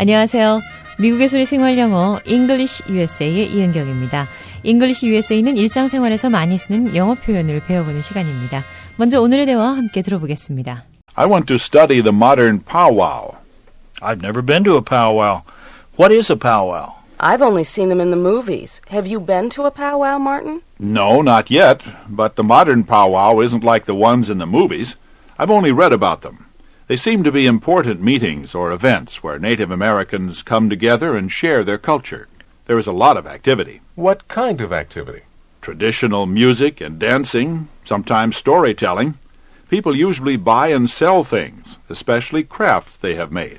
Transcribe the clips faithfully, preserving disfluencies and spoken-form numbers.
안녕하세요. 미국의 소리 생활영어 English 유에스에이의 이은경입니다. English 유에스에이는 일상생활에서 많이 쓰는 영어 표현을 배워보는 시간입니다. 먼저 오늘의 대화 함께 들어보겠습니다. I want to study the modern powwow. I've never been to a powwow. What is a powwow? I've only seen them in the movies. Have you been to a powwow, Martin? No, not yet, but the modern powwow isn't like the ones in the movies. I've only read about them. They seem to be important meetings or events where Native Americans come together and share their culture. There is a lot of activity. What kind of activity? Traditional music and dancing, sometimes storytelling. People usually buy and sell things, especially crafts they have made.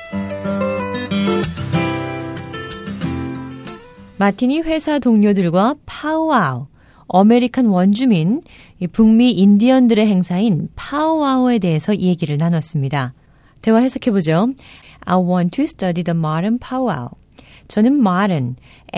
마틴이 회사 동료들과 파우와우, 아메리칸 원주민, 북미 인디언들의 행사인 파우와우에 대해서 얘기를 나눴습니다. 대화 해석해보죠. I want to study the modern powwow. 저는 modern,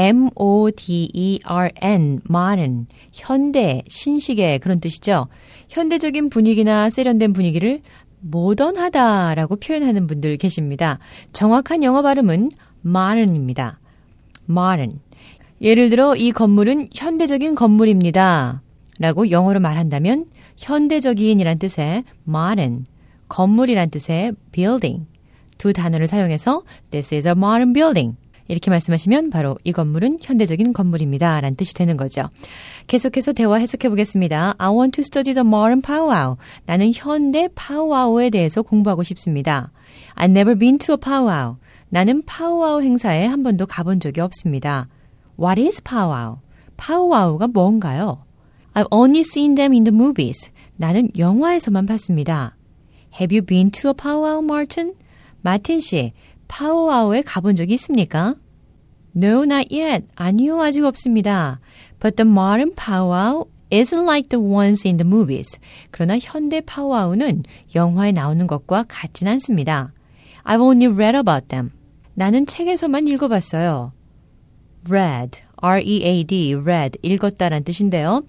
M-O-D-E-R-N, modern, 현대, 신식의 그런 뜻이죠. 현대적인 분위기나 세련된 분위기를 모던하다라고 표현하는 분들 계십니다. 정확한 영어 발음은 modern입니다. modern. 예를 들어 이 건물은 현대적인 건물입니다. 라고 영어로 말한다면 현대적인이란 뜻의 modern, 건물이란 뜻의 building 두 단어를 사용해서 This is a modern building. 이렇게 말씀하시면 바로 이 건물은 현대적인 건물입니다. 라는 뜻이 되는 거죠. 계속해서 대화 해석해 보겠습니다. I want to study the modern powwow. 나는 현대 파우와우에 대해서 공부하고 싶습니다. I've never been to a powwow. 나는 파우와우 행사에 한 번도 가본 적이 없습니다. What is powwow? 파우와우가 뭔가요? I've only seen them in the movies. 나는 영화에서만 봤습니다. Have you been to a powwow, Martin? 마틴 씨, 파우와우에 가본 적이 있습니까? No, not yet. 아니요, 아직 없습니다. But the modern powwow isn't like the ones in the movies. 그러나 현대 파우와우는 영화에 나오는 것과 같진 않습니다. I've only read about them. 나는 책에서만 읽어봤어요. read, R-E-A-D, read, 읽었다라는 뜻인데요.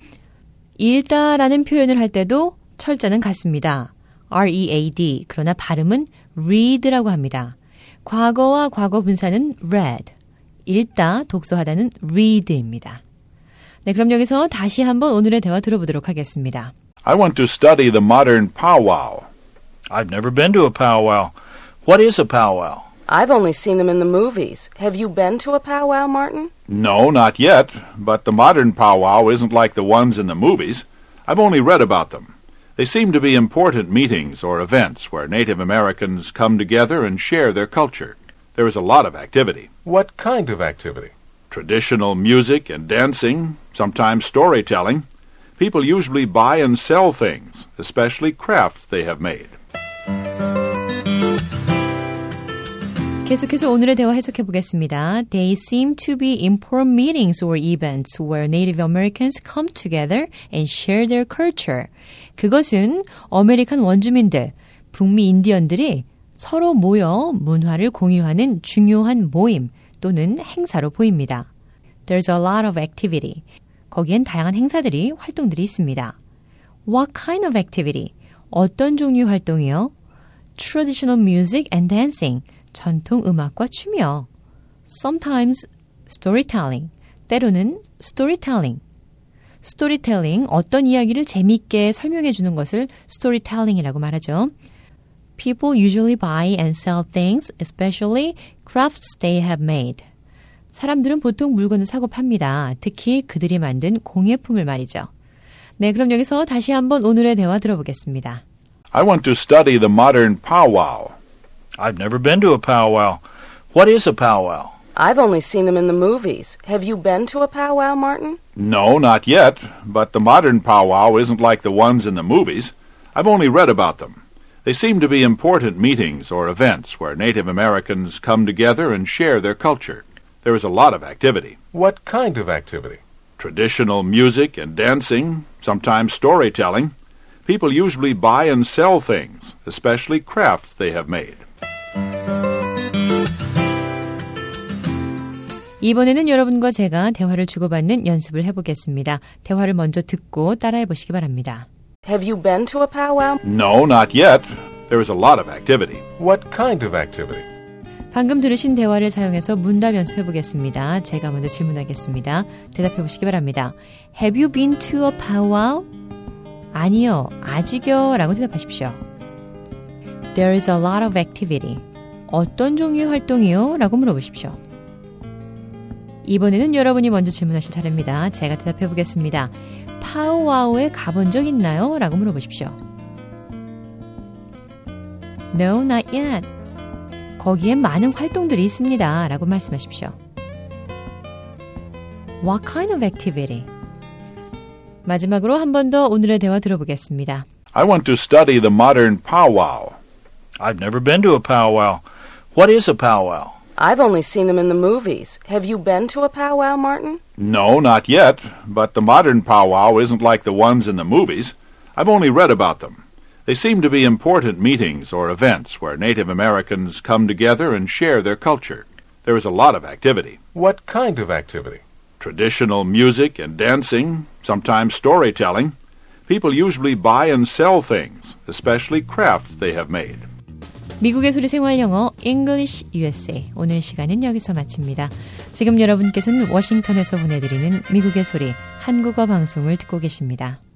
읽다라는 표현을 할 때도 철자는 같습니다. R-E-A-D, 그러나 발음은 read라고 합니다. 과거와 과거 분사는 read, 읽다, 독서하다는 read입니다. 네, 그럼 여기서 다시 한번 오늘의 대화 들어보도록 하겠습니다. I want to study the modern powwow. I've never been to a powwow. What is a powwow? I've only seen them in the movies. Have you been to a powwow, Martin? No, not yet, but the modern powwow isn't like the ones in the movies. I've only read about them. They seem to be important meetings or events where Native Americans come together and share their culture. There is a lot of activity. What kind of activity? Traditional music and dancing, sometimes storytelling. People usually buy and sell things, especially crafts they have made. 계속해서 오늘의 대화 해석해 보겠습니다. They seem to be important meetings or events where Native Americans come together and share their culture. 그것은 아메리칸 원주민들, 북미 인디언들이 서로 모여 문화를 공유하는 중요한 모임 또는 행사로 보입니다. There's a lot of activity. 거기엔 다양한 행사들이, 활동들이 있습니다. What kind of activity? 어떤 종류 활동이요? Traditional music and dancing. 전통 음악과 춤이요. Sometimes storytelling. 때로는 storytelling. storytelling, 어떤 이야기를 재미있게 설명해 주는 것을 storytelling이라고 말하죠. People usually buy and sell things, especially crafts they have made. 사람들은 보통 물건을 사고 팝니다. 특히 그들이 만든 공예품을 말이죠. 네, 그럼 여기서 다시 한번 오늘의 대화 들어보겠습니다. I want to study the modern powwow. I've never been to a powwow. What is a powwow? I've only seen them in the movies. Have you been to a powwow, Martin? No, not yet, but the modern powwow isn't like the ones in the movies. I've only read about them. They seem to be important meetings or events where Native Americans come together and share their culture. There is a lot of activity. What kind of activity? Traditional music and dancing, sometimes storytelling. People usually buy and sell things, especially crafts they have made. 이번에는 여러분과 제가 대화를 주고받는 연습을 해보겠습니다. 대화를 먼저 듣고 따라해 보시기 바랍니다. Have you been to a powwow? No, not yet. There is a lot of activity. What kind of activity? 방금 들으신 대화를 사용해서 문답 연습해보겠습니다. 제가 먼저 질문하겠습니다. 대답해보시기 바랍니다. Have you been to a powwow? 아니요, 아직요 라고 대답하십시오. There is a lot of activity. 어떤 종류의 활동이요? 라고 물어보십시오. 이번에는 여러분이 먼저 질문하실 차례입니다. 제가 대답해보겠습니다. 파우와우에 가본 적 있나요? 라고 물어보십시오. No, not yet. 거기엔 많은 활동들이 있습니다. 라고 말씀하십시오. What kind of activity? 마지막으로 한 번 더 오늘의 대화 들어보겠습니다. I want to study the modern powwow. I've never been to a powwow. What is a powwow? I've only seen them in the movies. Have you been to a powwow, Martin? No, not yet, but the modern powwow isn't like the ones in the movies. I've only read about them. They seem to be important meetings or events where Native Americans come together and share their culture. There is a lot of activity. What kind of activity? Traditional music and dancing, sometimes storytelling. People usually buy and sell things, especially crafts they have made. 미국의 소리 생활영어 English 유에스에이 오늘 시간은 여기서 마칩니다. 지금 여러분께서는 워싱턴에서 보내드리는 미국의 소리 한국어 방송을 듣고 계십니다.